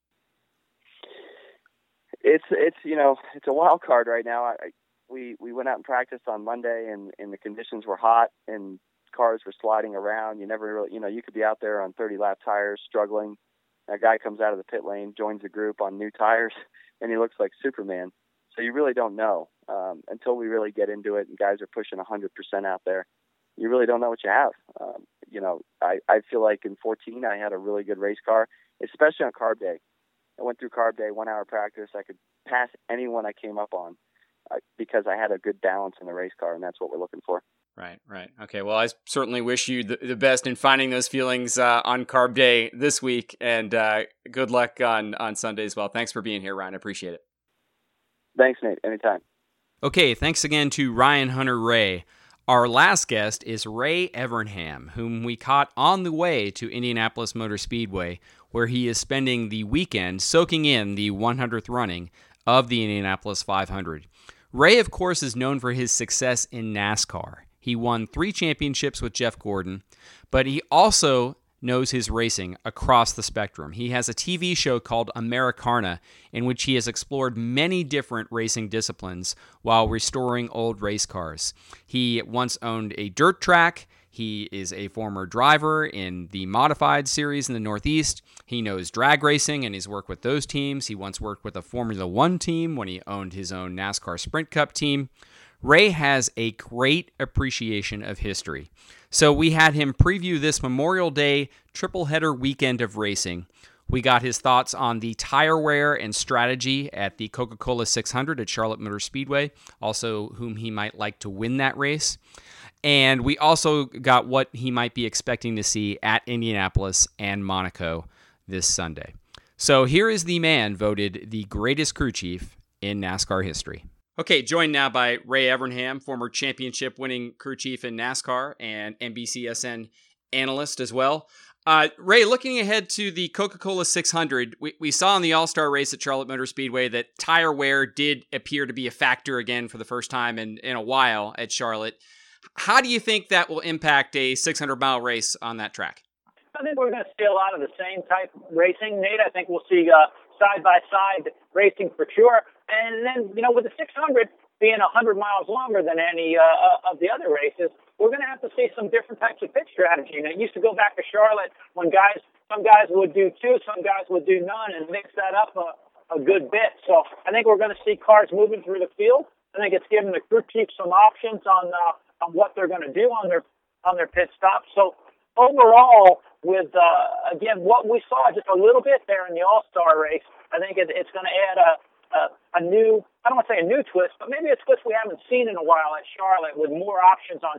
It's it's you know it's a wild card right now. I, we we went out and practiced on Monday, and, and the conditions were hot, and cars were sliding around. You never really, you know, you could be out there on thirty lap tires struggling. A guy comes out of the pit lane, joins the group on new tires, and he looks like Superman. So you really don't know um, until we really get into it, and guys are pushing one hundred percent out there. You really don't know what you have. Um, you know, I, I feel like in fourteen I had a really good race car, especially on carb day. I went through carb day, one hour practice. I could pass anyone I came up on uh, because I had a good balance in the race car, and that's what we're looking for. Right, right. Okay, well, I certainly wish you the, the best in finding those feelings uh, on carb day this week, and uh, good luck on, on Sunday as well. Thanks for being here, Ryan. I appreciate it. Thanks, Nate. Anytime. Okay, thanks again to Ryan Hunter-Reay. Our last guest is Ray Evernham, whom we caught on the way to Indianapolis Motor Speedway, where he is spending the weekend soaking in the one hundredth running of the Indianapolis five hundred. Ray, of course, is known for his success in NASCAR. He won three championships with Jeff Gordon, but he also knows his racing across the spectrum. He has a T V show called Americana, in which he has explored many different racing disciplines while restoring old race cars. He once owned a dirt track. He is a former driver in the modified series in the Northeast. He knows drag racing, and he's worked with those teams. He once worked with a Formula One team when he owned his own NASCAR Sprint Cup team. Ray has a great appreciation of history. So we had him preview this Memorial Day triple header weekend of racing. We got his thoughts on the tire wear and strategy at the Coca-Cola six hundred at Charlotte Motor Speedway, also whom he might like to win that race. And we also got what he might be expecting to see at Indianapolis and Monaco this Sunday. So here is the man voted the greatest crew chief in NASCAR history. Okay, joined now by Ray Evernham, former championship-winning crew chief in NASCAR and N B C S N analyst as well. Uh, Ray, looking ahead to the Coca-Cola six hundred, we, we saw in the All-Star race at Charlotte Motor Speedway that tire wear did appear to be a factor again for the first time in, in a while at Charlotte. How do you think that will impact a six hundred mile race on that track? I think we're going to see a lot of the same type of racing, Nate. I think we'll see uh, side-by-side racing for sure. And then, you know, with the six hundred being one hundred miles longer than any uh, of the other races, we're going to have to see some different types of pit strategy. And it used to go back to Charlotte when guys, some guys would do two, some guys would do none, and mix that up a, a good bit. So I think we're going to see cars moving through the field. I think it's giving the crew chief some options on uh, on what they're going to do on their on their pit stops. So overall, with uh, again what we saw just a little bit there in the All-Star race, I think it, it's going to add a A, a new, I don't want to say a new twist, but maybe a twist we haven't seen in a while at Charlotte with more options on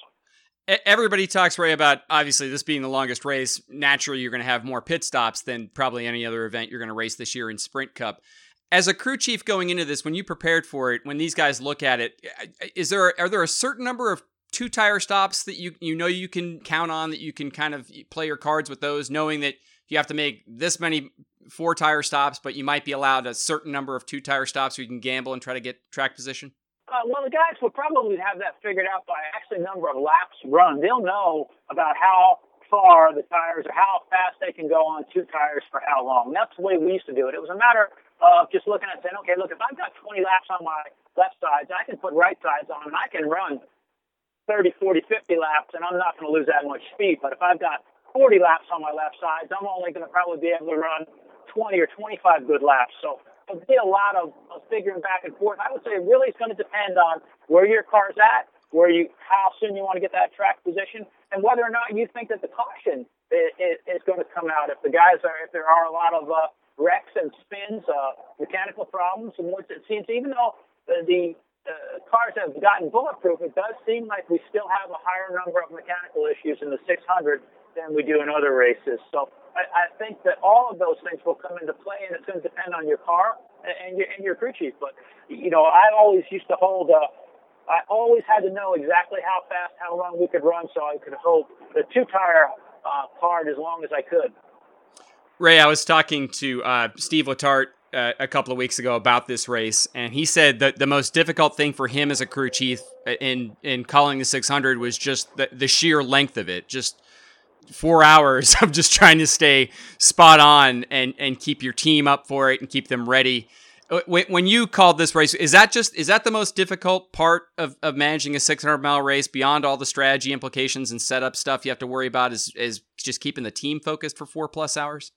tires. Everybody talks, Ray, about obviously this being the longest race. Naturally, you're going to have more pit stops than probably any other event you're going to race this year in Sprint Cup. As a crew chief going into this, when you prepared for it, when these guys look at it, is there are there a certain number of two tire stops that you you know you can count on, that you can kind of play your cards with those, knowing that you have to make this many four tire stops, but you might be allowed a certain number of two tire stops so you can gamble and try to get track position? Uh, well, the guys will probably have that figured out by actually number of laps run. They'll know about how far the tires or how fast they can go on two tires for how long. That's the way we used to do it. It was a matter of just looking at saying, okay, look, if I've got twenty laps on my left sides, I can put right sides on and I can run thirty, forty, fifty laps and I'm not going to lose that much speed. But if I've got forty laps on my left sides, I'm only going to probably be able to run twenty or twenty-five good laps. So there'll be a lot of, of figuring back and forth. I would say really it's going to depend on where your car's at, where you, how soon you want to get that track position, and whether or not you think that the caution is, is, is going to come out. If the guys are, if there are a lot of uh, wrecks and spins, uh, mechanical problems, and what it seems, even though the, the uh, cars have gotten bulletproof, it does seem like we still have a higher number of mechanical issues in the six hundred than we do in other races. So I, I think that all of those things will come into play, and it's going to depend on your car and you're, and you're crew chief. But, you know, I always used to hold, uh, I always had to know exactly how fast, how long we could run so I could hold the two-tire uh, card as long as I could. Ray, I was talking to uh, Steve Letarte uh, a couple of weeks ago about this race, and he said that the most difficult thing for him as a crew chief in in calling the six hundred was just the, the sheer length of it, just four hours of just trying to stay spot on and, and keep your team up for it and keep them ready. When, when you called this race, is that just is that the most difficult part of, of managing a six hundred mile race beyond all the strategy implications and setup stuff you have to worry about is, is just keeping the team focused for four plus hours?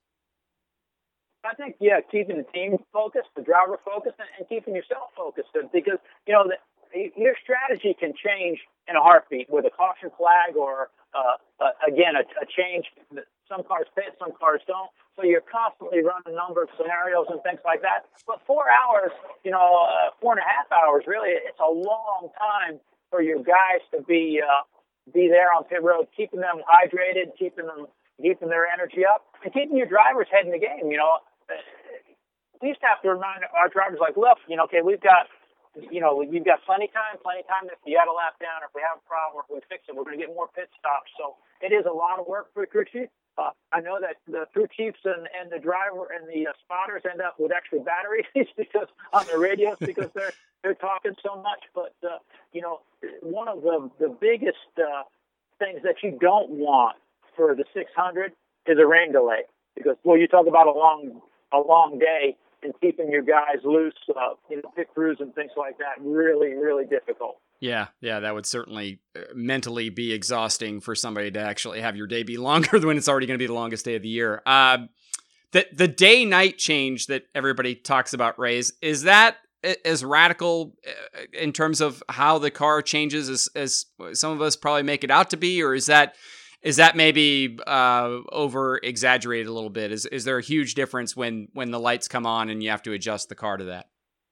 I think, yeah, keeping the team focused, the driver focused, and, and keeping yourself focused. Because, you know, the, your strategy can change in a heartbeat with a caution flag or, uh, uh, again, a, a change. Some cars fit, some cars don't. So you're constantly running a number of scenarios and things like that. But four hours, you know, uh, four and a half hours, really, it's a long time for your guys to be uh, be there on pit road, keeping them hydrated, keeping them keeping their energy up, and keeping your drivers head in the game. You know, we used to have to remind our drivers, like, look, you know, okay, we've got, you know, we've got plenty of time, plenty of time. If you got a lap down, or if we have a problem, or if we fix it, we're going to get more pit stops. So it is a lot of work for the crew chief. Uh, I know that the crew chiefs and, and the driver and the uh, spotters end up with extra batteries because on the radios because they're they're talking so much. But uh, you know, one of the the biggest uh, things that you don't want for the six hundred is a rain delay, because well, you talk about a long a long day and keeping your guys loose, uh, you know, pit crews and things like that, really really difficult. Yeah, yeah, that would certainly mentally be exhausting for somebody to actually have your day be longer than when it's already going to be the longest day of the year. Uh, the the day-night change that everybody talks about, Ray, is, is that as radical in terms of how the car changes as, as some of us probably make it out to be, or is that is that maybe uh, over-exaggerated a little bit? Is is there a huge difference when, when the lights come on and you have to adjust the car to that?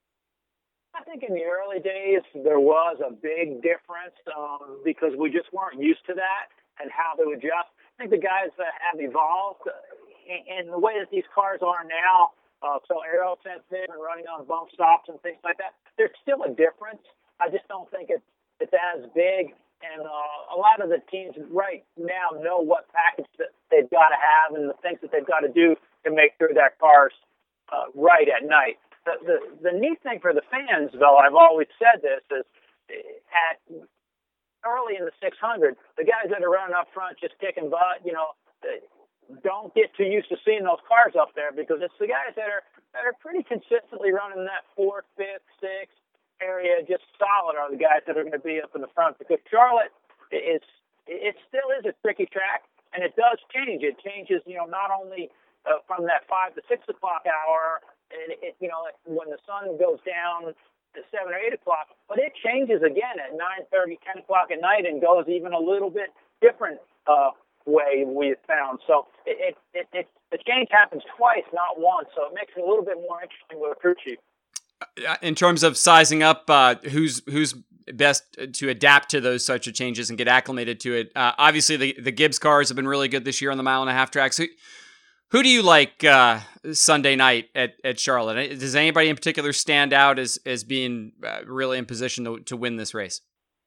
I think in the early days there was a big difference um, because we just weren't used to that and how to adjust. I think the guys that have evolved in the way that these cars are now, uh, so aero sensitive and running on bump stops and things like that, there's still a difference. I just don't think it's, it's as big. And uh, a lot of the teams right now know what package that they've got to have and the things that they've got to do to make sure that car's uh, right at night. The, the the neat thing for the fans, though, I've always said this, is at early in the six hundred, the guys that are running up front just kicking butt, you know, don't get too used to seeing those cars up there, because it's the guys that are that are pretty consistently running that fourth, fifth, sixth area, just solid, are the guys that are going to be up in the front. Because Charlotte is it still is a tricky track, and it does change. It changes, you know, not only uh, from that five to six o'clock hour. And it, you know, when the sun goes down to seven or eight o'clock, but it changes again at nine thirty, ten o'clock at night, and goes even a little bit different uh, way we have found. So it, it, it, the change happens twice, not once. So it makes it a little bit more interesting with a crew chief. In terms of sizing up, uh, who's who's best to adapt to those such a changes and get acclimated to it? Uh, obviously, the the Gibbs cars have been really good this year on the mile and a half tracks. Who, Who do you like uh, Sunday night at, at Charlotte? Does anybody in particular stand out as, as being uh, really in position to, to win this race?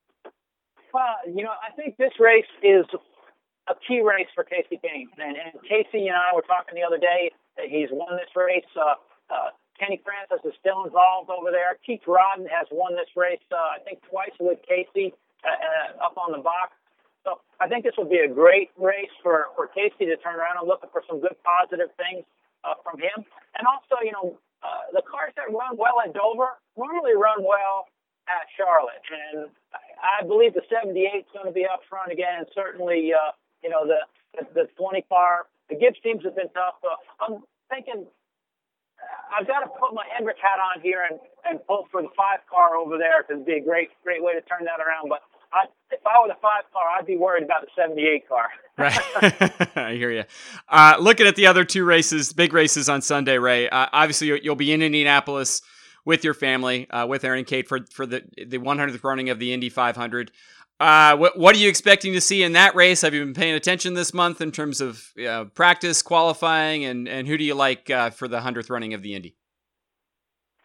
Well, you know, I think this race is a key race for Kasey Kahne. And, and Kasey and I were talking the other day that he's won this race. Uh, uh, Kenny Francis is still involved over there. Keith Rodden has won this race, uh, I think, twice with Kasey uh, uh, up on the box. So I think this will be a great race for, for Kasey to turn around and looking for some good positive things uh, from him. And also, you know, uh, the cars that run well at Dover normally run well at Charlotte. And I believe the seventy-eight is going to be up front again. And certainly, uh, you know, the, the, the twenty car, the Gibbs teams have been tough. Uh, I'm thinking I've got to put my Hendrick hat on here and, and pull for the five car over there, because it'd be a great, great way to turn that around. But I, if I were the five car, I'd be worried about the seventy-eight car. Right. I hear you. Uh, looking at the other two races, big races on Sunday, Ray, uh, obviously you'll be in Indianapolis with your family, uh, with Aaron and Kate for, for the, the one hundredth running of the Indy five hundred. Uh, what, what are you expecting to see in that race? Have you been paying attention this month in terms of uh, practice, qualifying, and, and who do you like uh, for the one hundredth running of the Indy?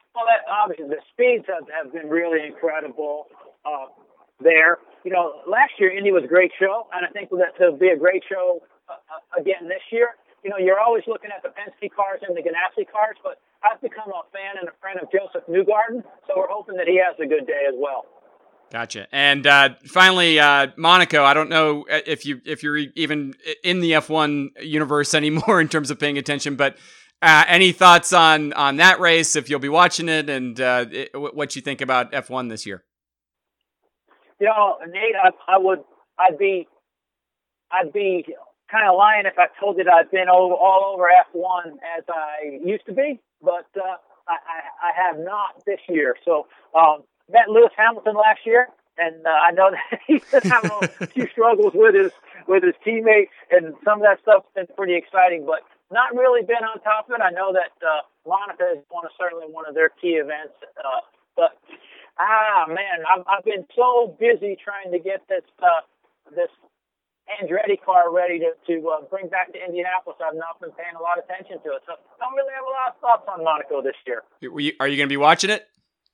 Well, that, obviously the speeds have, have been really incredible uh, there. You know, last year Indy was a great show, and I think that to be a great show uh, again this year. You know, you're always looking at the Penske cars and the Ganassi cars, but I've become a fan and a friend of Joseph Newgarden, so we're hoping that he has a good day as well. Gotcha. And uh, finally, uh, Monaco. I don't know if you if you're even in the F one universe anymore in terms of paying attention, but uh, any thoughts on on that race? If you'll be watching it, and uh, it, what you think about F one this year? You know, Nate, I, I would, I'd be, I'd be kind of lying if I told you that I've been all, all over F one as I used to be, but uh, I, I, I have not this year. So. Um, Met Lewis Hamilton last year, and uh, I know that he's been having a few struggles with his with his teammates, and some of that stuff's been pretty exciting, but not really been on top of it. I know that uh, Monaco is one of, certainly one of their key events, uh, but ah man, I've, I've been so busy trying to get this uh, this Andretti car ready to to uh, bring back to Indianapolis. I've not been paying a lot of attention to it, so I don't really have a lot of thoughts on Monaco this year. Are you going to be watching it?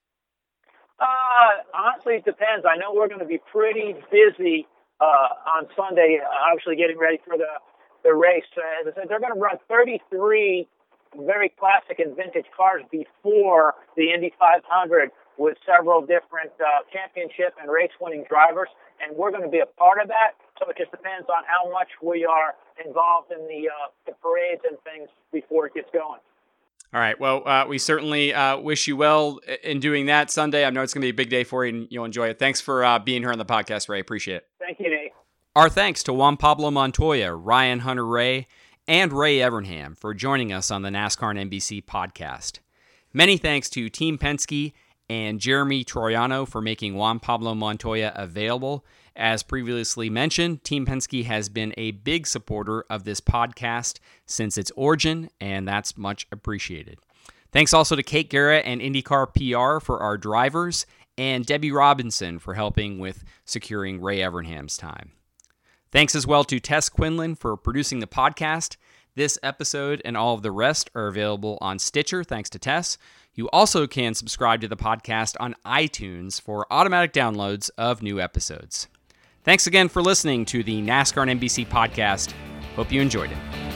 Uh, honestly, it depends. I know we're going to be pretty busy uh, on Sunday, obviously getting ready for the, the race. Uh, as I said, they're going to run thirty-three very classic and vintage cars before the Indy five hundred with several different uh, championship and race-winning drivers, and we're going to be a part of that. So it just depends on how much we are involved in the, uh, the parades and things before it gets going. All right. Well, uh, we certainly uh, wish you well in doing that Sunday. I know it's going to be a big day for you, and you'll enjoy it. Thanks for uh, being here on the podcast, Ray. Appreciate it. Thank you, Nate. Our thanks to Juan Pablo Montoya, Ryan Hunter-Reay, and Ray Evernham for joining us on the NASCAR and N B C podcast. Many thanks to Team Penske and Jeremy Troiano for making Juan Pablo Montoya available. As previously mentioned, Team Penske has been a big supporter of this podcast since its origin, and that's much appreciated. Thanks also to Kate Garrett and IndyCar P R for our drivers, and Debbie Robinson for helping with securing Ray Evernham's time. Thanks as well to Tess Quinlan for producing the podcast. This episode and all of the rest are available on Stitcher, thanks to Tess. You also can subscribe to the podcast on iTunes for automatic downloads of new episodes. Thanks again for listening to the NASCAR and N B C podcast. Hope you enjoyed it.